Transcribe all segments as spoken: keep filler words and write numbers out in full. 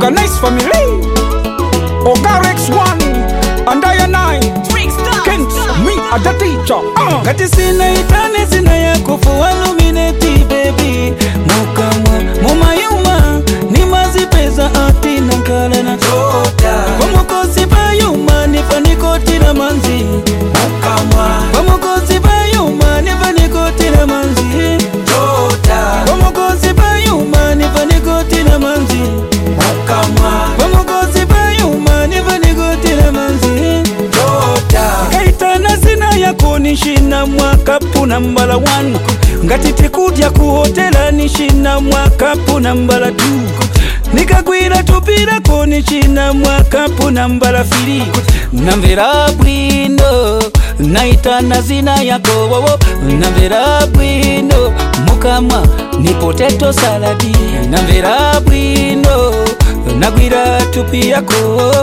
Organized family. Ogarex one. And I and I. Kent, me at the teacher. Uh. Kati sina itane sina ya kufu aluminati baby. Mukamwa, muma yuma. Ni mazi pesa ati nankala na tota. Wamukosi pa yuma nifaniko tira manzi. Mukamwa. Wamukosi pa yuma nifaniko tira manzi. Tota. Wamukosi pa yuma nifaniko tira manzi. Mukamwa. Wamukosi pa yuma nifaniko tira manzi. Tota. Kaitana sina ya kunishina mwaka puna mbala one. Ngatiti kutya kuhotela nishina mwaka puna mbala two. Nikagwira tupira kunishina mwaka puna mbala three. Namvera bwino naitana zina yako wowo. Namvera bwino mukama ni potato saladi. Namvera bwino nagwira tupi yako.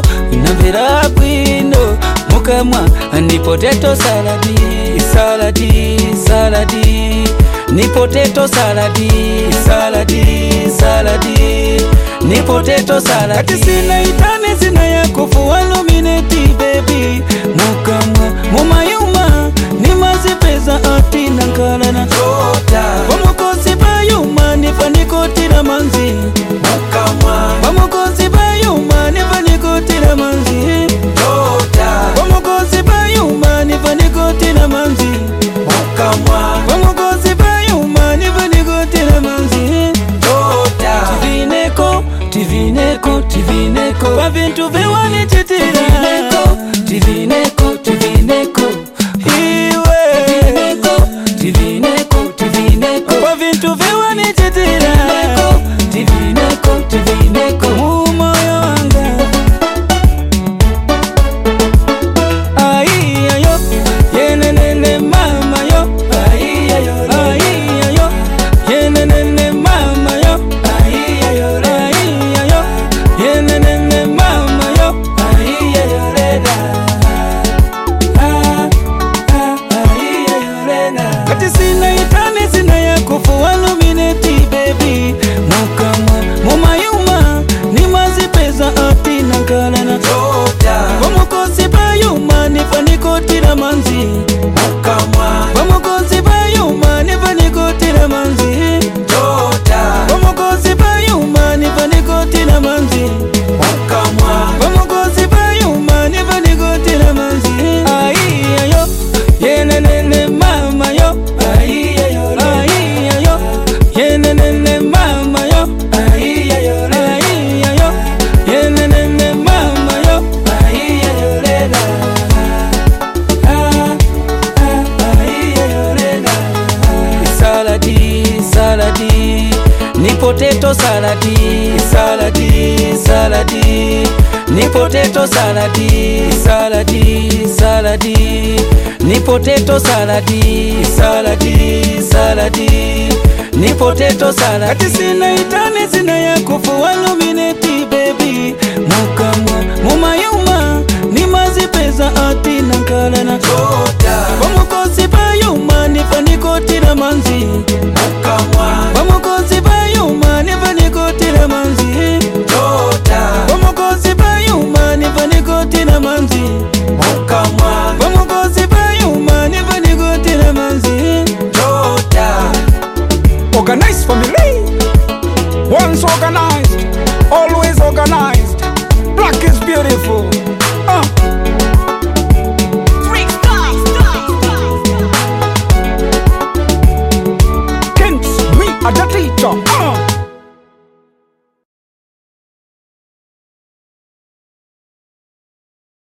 Namvera bwino mukama ni potato saladi. Saladi, saladi, ni potato saladi. Saladi, saladi, ni potato saladi. Kati sina itane sina ya kufu aluminati baby. Mukama, muma yuma, ni mazi pesa ati nankala na tota. Wamukosi pa yuma, nifaniko tira manzi. Mukama. Wamukosi pa yuma, nifaniko tira manzi. Tota. Wamukosi pa yuma, nifaniko tira manzi. Mukama. Wamukosi pa yuma, nifaniko tira manzi. Tota. Tivineko, tivineko, tivineko. Kwa vintu viwani chitira. Tivineko, tivineko, tivineko. Iwe. Tivineko, tivineko, tivineko. Kwa vintu viwani chitira. Tivineko, tivineko, tivineko. Umoyo wanga. Ai ayo, yenenene mama yo. Ai ayo, ai ayo, yenenene mama yo. Ai ayo, ai ayo, yenenene mama yo. Ai ayo reda. Ah ah ai ayo reda. Kati sina itane sina ya kufu aluminati baby. Mukama, muma yuma, ni mazi pesa ati nankala na tota. Wamukosi pa yuma, nifaniko tira manzi. Mukama. Wamukosi pa yuma, nifaniko tira manzi. Tota. Wamukosi pa yuma, nifaniko tira manzi. Mukama. Wamukosi pa yuma, nifaniko tira manzi. Ai ayo, yenenene mama yo. Ai ayo, ai ayo, yenenene mama yo. Ai ayo, ai ayo, yenenene mama yo. Ai ayo reda. Ah ah ai ayo reda. Saladi, saladi, ni potato saladi. Saladi, saladi, ni potato saladi. Saladi, saladi, ni potato saladi. Saladi, saladi, ni potato saladi. Kati sina itane sina ya kufu aluminati baby. Mukama, muma yuma, ni mazi pesa ati nankala na tota. Wamukosi pa yuma, nifaniko tira manzi. Mukama. Wamukosi pa yuma, nifaniko tira manzi. Tota. Wamukosi pa yuma, nifaniko tira manzi. Mukama. Wamukosi pa yuma, nifaniko tira manzi. Tota. Organized family. Once organized, always organized. Black is beautiful. Uh. Kent, me at the teacher. Uh.